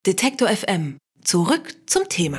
Detektor FM. Zurück zum Thema.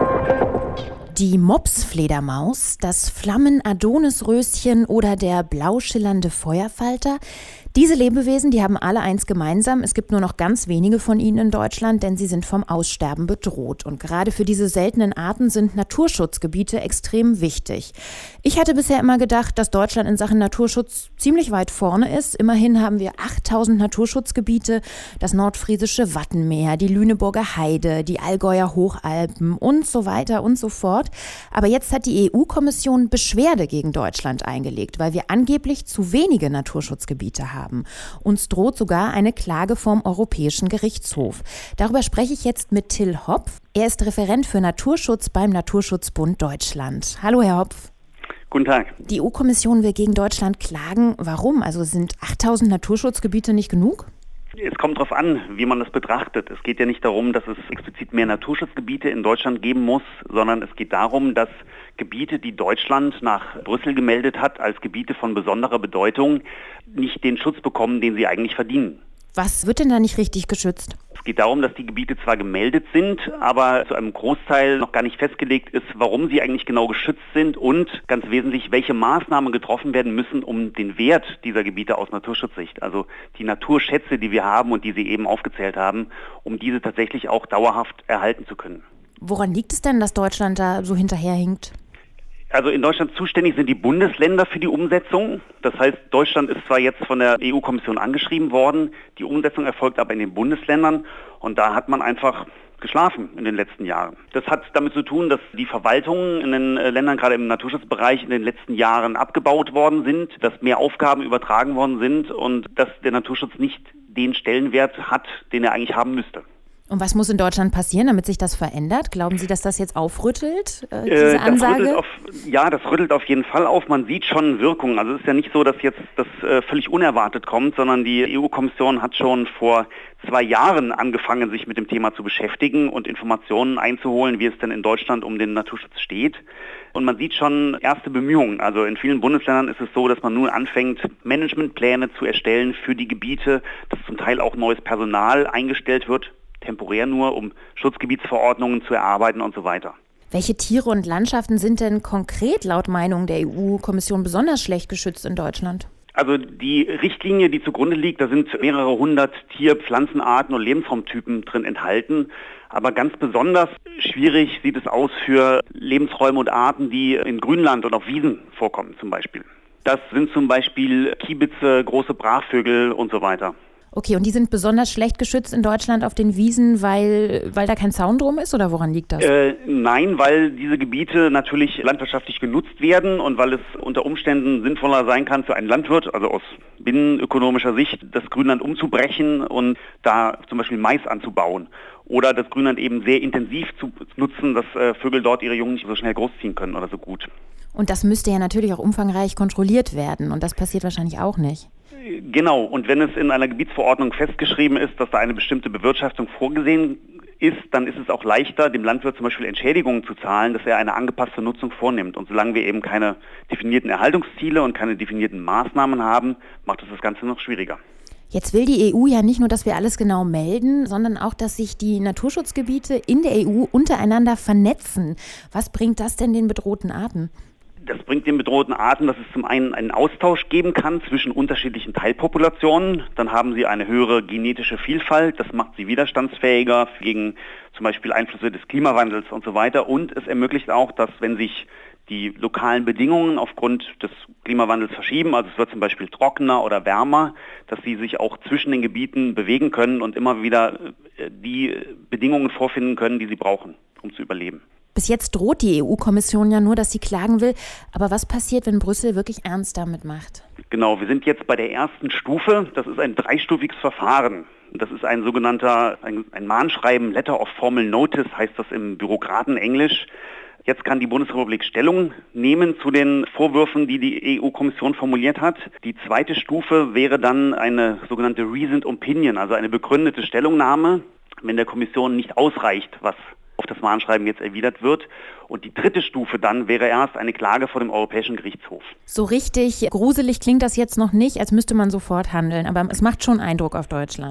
Die Mopsfledermaus, das Flammen-Adonisröschen oder der blau schillernde Feuerfalter. Diese Lebewesen, die haben alle eins gemeinsam. Es gibt nur noch ganz wenige von ihnen in Deutschland, denn sie sind vom Aussterben bedroht. Und gerade für diese seltenen Arten sind Naturschutzgebiete extrem wichtig. Ich hatte bisher immer gedacht, dass Deutschland in Sachen Naturschutz ziemlich weit vorne ist. Immerhin haben wir 8000 Naturschutzgebiete, das nordfriesische Wattenmeer, die Lüneburger Heide, die Allgäuer Hochalpen und so weiter und so fort. Aber jetzt hat die EU-Kommission Beschwerde gegen Deutschland eingelegt, weil wir angeblich zu wenige Naturschutzgebiete haben. Uns droht sogar eine Klage vom Europäischen Gerichtshof. Darüber spreche ich jetzt mit Till Hopf. Er ist Referent für Naturschutz beim Naturschutzbund Deutschland. Hallo, Herr Hopf. Guten Tag. Die EU-Kommission will gegen Deutschland klagen. Warum? Also sind 8000 Naturschutzgebiete nicht genug? Es kommt darauf an, wie man das betrachtet. Es geht ja nicht darum, dass es explizit mehr Naturschutzgebiete in Deutschland geben muss, sondern es geht darum, dass Gebiete, die Deutschland nach Brüssel gemeldet hat, als Gebiete von besonderer Bedeutung, nicht den Schutz bekommen, den sie eigentlich verdienen. Was wird denn da nicht richtig geschützt? Es geht darum, dass die Gebiete zwar gemeldet sind, aber zu einem Großteil noch gar nicht festgelegt ist, warum sie eigentlich genau geschützt sind und ganz wesentlich, welche Maßnahmen getroffen werden müssen, um den Wert dieser Gebiete aus Naturschutzsicht, also die Naturschätze, die wir haben und die Sie eben aufgezählt haben, um diese tatsächlich auch dauerhaft erhalten zu können. Woran liegt es denn, dass Deutschland da so hinterherhinkt? Also in Deutschland zuständig sind die Bundesländer für die Umsetzung. Das heißt, Deutschland ist zwar jetzt von der EU-Kommission angeschrieben worden, die Umsetzung erfolgt aber in den Bundesländern und da hat man einfach geschlafen in den letzten Jahren. Das hat damit zu tun, dass die Verwaltungen in den Ländern, gerade im Naturschutzbereich, in den letzten Jahren abgebaut worden sind, dass mehr Aufgaben übertragen worden sind und dass der Naturschutz nicht den Stellenwert hat, den er eigentlich haben müsste. Und was muss in Deutschland passieren, damit sich das verändert? Glauben Sie, dass das jetzt aufrüttelt, diese Ansage? Das rüttelt auf jeden Fall auf. Man sieht schon Wirkungen. Also es ist ja nicht so, dass jetzt das völlig unerwartet kommt, sondern die EU-Kommission hat schon vor 2 Jahren angefangen, sich mit dem Thema zu beschäftigen und Informationen einzuholen, wie es denn in Deutschland um den Naturschutz steht. Und man sieht schon erste Bemühungen. Also in vielen Bundesländern ist es so, dass man nun anfängt, Managementpläne zu erstellen für die Gebiete, dass zum Teil auch neues Personal eingestellt wird, temporär nur, um Schutzgebietsverordnungen zu erarbeiten und so weiter. Welche Tiere und Landschaften sind denn konkret laut Meinung der EU-Kommission besonders schlecht geschützt in Deutschland? Also die Richtlinie, die zugrunde liegt, da sind mehrere hundert Tier-, Pflanzenarten und Lebensraumtypen drin enthalten. Aber ganz besonders schwierig sieht es aus für Lebensräume und Arten, die in Grünland und auf Wiesen vorkommen zum Beispiel. Das sind zum Beispiel Kiebitze, große Brachvögel und so weiter. Okay, und die sind besonders schlecht geschützt in Deutschland auf den Wiesen, weil da kein Zaun drum ist, oder woran liegt das? Nein, weil diese Gebiete natürlich landwirtschaftlich genutzt werden und weil es unter Umständen sinnvoller sein kann für einen Landwirt, also aus binnenökonomischer Sicht, das Grünland umzubrechen und da zum Beispiel Mais anzubauen. Oder das Grünland eben sehr intensiv zu nutzen, dass Vögel dort ihre Jungen nicht so schnell großziehen können oder so gut. Und das müsste ja natürlich auch umfangreich kontrolliert werden und das passiert wahrscheinlich auch nicht. Genau, und wenn es in einer Gebietsverordnung festgeschrieben ist, dass da eine bestimmte Bewirtschaftung vorgesehen ist, dann ist es auch leichter, dem Landwirt zum Beispiel Entschädigungen zu zahlen, dass er eine angepasste Nutzung vornimmt. Und solange wir eben keine definierten Erhaltungsziele und keine definierten Maßnahmen haben, macht es das Ganze noch schwieriger. Jetzt will die EU ja nicht nur, dass wir alles genau melden, sondern auch, dass sich die Naturschutzgebiete in der EU untereinander vernetzen. Was bringt das denn den bedrohten Arten? Das bringt den bedrohten Arten, dass es zum einen einen Austausch geben kann zwischen unterschiedlichen Teilpopulationen. Dann haben sie eine höhere genetische Vielfalt. Das macht sie widerstandsfähiger gegen zum Beispiel Einflüsse des Klimawandels und so weiter. Und es ermöglicht auch, dass wenn sich die lokalen Bedingungen aufgrund des Klimawandels verschieben, also es wird zum Beispiel trockener oder wärmer, dass sie sich auch zwischen den Gebieten bewegen können und immer wieder die Bedingungen vorfinden können, die sie brauchen, um zu überleben. Bis jetzt droht die EU-Kommission ja nur, dass sie klagen will. Aber was passiert, wenn Brüssel wirklich ernst damit macht? Genau, wir sind jetzt bei der ersten Stufe. Das ist ein 3-stufiges Verfahren. Das ist ein sogenannter, ein Mahnschreiben, Letter of Formal Notice, heißt das im Bürokratenenglisch. Jetzt kann die Bundesrepublik Stellung nehmen zu den Vorwürfen, die die EU-Kommission formuliert hat. Die zweite Stufe wäre dann eine sogenannte Reasoned Opinion, also eine begründete Stellungnahme, wenn der Kommission nicht ausreicht, was auf das Mahnschreiben jetzt erwidert wird. Und die dritte Stufe dann wäre erst eine Klage vor dem Europäischen Gerichtshof. So richtig gruselig klingt das jetzt noch nicht, als müsste man sofort handeln, aber es macht schon Eindruck auf Deutschland.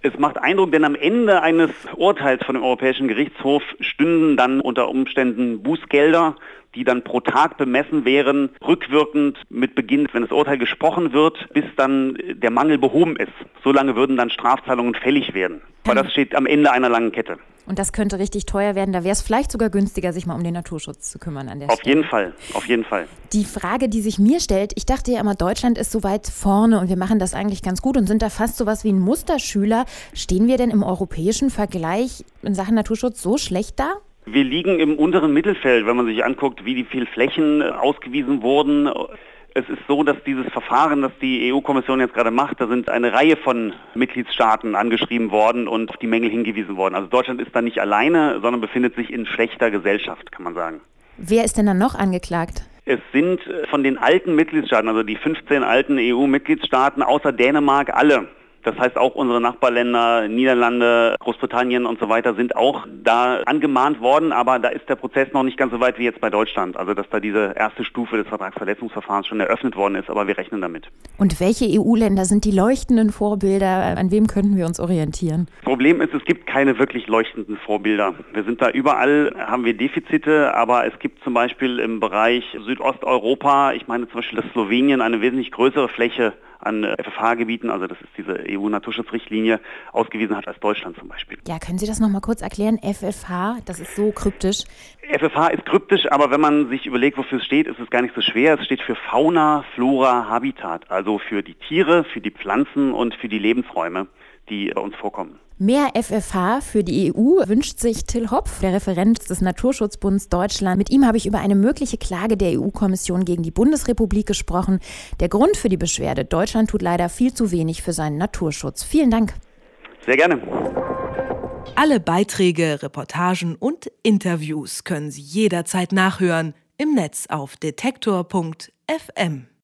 Es macht Eindruck, denn am Ende eines Urteils von dem Europäischen Gerichtshof stünden dann unter Umständen Bußgelder, die dann pro Tag bemessen wären, rückwirkend mit Beginn, wenn das Urteil gesprochen wird, bis dann der Mangel behoben ist. Solange würden dann Strafzahlungen fällig werden. Aber das steht am Ende einer langen Kette. Und das könnte richtig teuer werden. Da wäre es vielleicht sogar günstiger, sich mal um den Naturschutz zu kümmern an der Stelle. Auf jeden Fall. Die Frage, die sich mir stellt, ich dachte ja immer, Deutschland ist so weit vorne und wir machen das eigentlich ganz gut und sind da fast so was wie ein Musterschüler. Stehen wir denn im europäischen Vergleich in Sachen Naturschutz so schlecht da? Wir liegen im unteren Mittelfeld, wenn man sich anguckt, wie viele Flächen ausgewiesen wurden. Es ist so, dass dieses Verfahren, das die EU-Kommission jetzt gerade macht, da sind eine Reihe von Mitgliedstaaten angeschrieben worden und auf die Mängel hingewiesen worden. Also Deutschland ist da nicht alleine, sondern befindet sich in schlechter Gesellschaft, kann man sagen. Wer ist denn dann noch angeklagt? Es sind von den alten Mitgliedstaaten, also die 15 alten EU-Mitgliedstaaten, außer Dänemark alle. Das heißt, auch unsere Nachbarländer, Niederlande, Großbritannien und so weiter sind auch da angemahnt worden, aber da ist der Prozess noch nicht ganz so weit wie jetzt bei Deutschland. Also dass da diese erste Stufe des Vertragsverletzungsverfahrens schon eröffnet worden ist, aber wir rechnen damit. Und welche EU-Länder sind die leuchtenden Vorbilder? An wem könnten wir uns orientieren? Das Problem ist, es gibt keine wirklich leuchtenden Vorbilder. Wir sind da überall, haben wir Defizite, aber es gibt zum Beispiel im Bereich Südosteuropa, ich meine zum Beispiel, dass Slowenien eine wesentlich größere Fläche an FFH-Gebieten, also das ist diese EU-Naturschutzrichtlinie, ausgewiesen hat als Deutschland zum Beispiel. Ja, können Sie das nochmal kurz erklären? FFH, das ist so kryptisch. FFH ist kryptisch, aber wenn man sich überlegt, wofür es steht, ist es gar nicht so schwer. Es steht für Fauna, Flora, Habitat, also für die Tiere, für die Pflanzen und für die Lebensräume, die bei uns vorkommen. Mehr FFH für die EU wünscht sich Till Hopf, der Referent des Naturschutzbunds Deutschland. Mit ihm habe ich über eine mögliche Klage der EU-Kommission gegen die Bundesrepublik gesprochen. Der Grund für die Beschwerde: Deutschland tut leider viel zu wenig für seinen Naturschutz. Vielen Dank. Sehr gerne. Alle Beiträge, Reportagen und Interviews können Sie jederzeit nachhören im Netz auf detektor.fm.